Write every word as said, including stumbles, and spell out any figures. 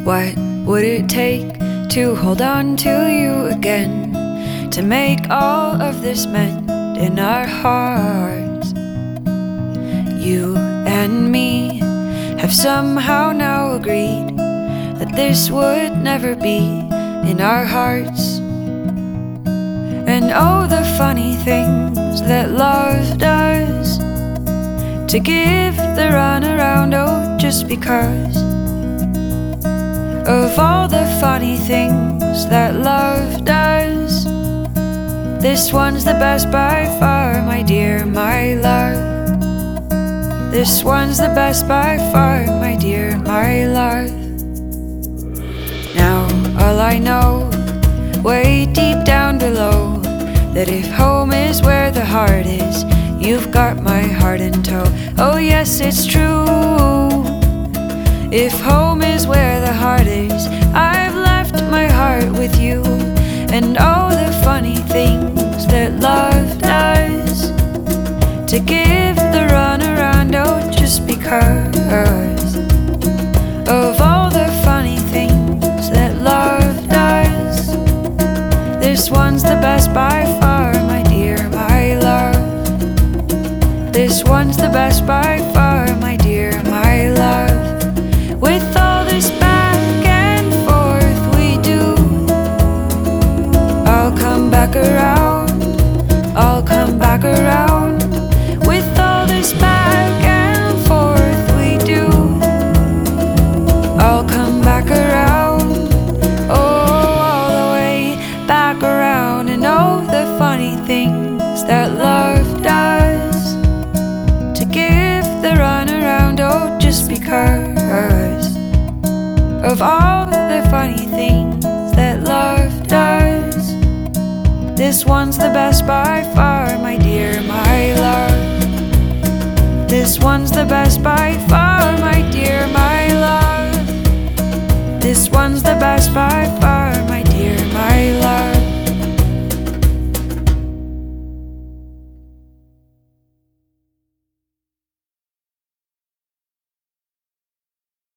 What would it take to hold on to you again, to make all of this mend in our hearts? You and me have somehow now agreed that this would never be in our hearts. And oh, the funny things that love does, to give the runaround, oh, just because. Of all the funny things that love does, this one's the best by far, my dear, my love. This one's the best by far, my dear, my love. Now all I know, way deep down below, that if home is where the heart is, you've got my heart in tow. Oh yes, it's true. If home is where the heart is, I've left my heart with you. And oh, the funny things that love does, to give the runaround, oh, just because. Of all the funny things that love does, this one's the best by far, my dear, my love. This one's the best by far, my dear, my love. With all this back and forth we do, I'll come back around, I'll come back around. With all this back and forth we do, I'll come back around. Oh, all the way back around. And oh, the funny things that love does, to give the runaround, oh, just because. Of all the funny things that love does, this one's the best by far, my dear, my love. This one's the best by far, my dear, my love. This one's the best by far.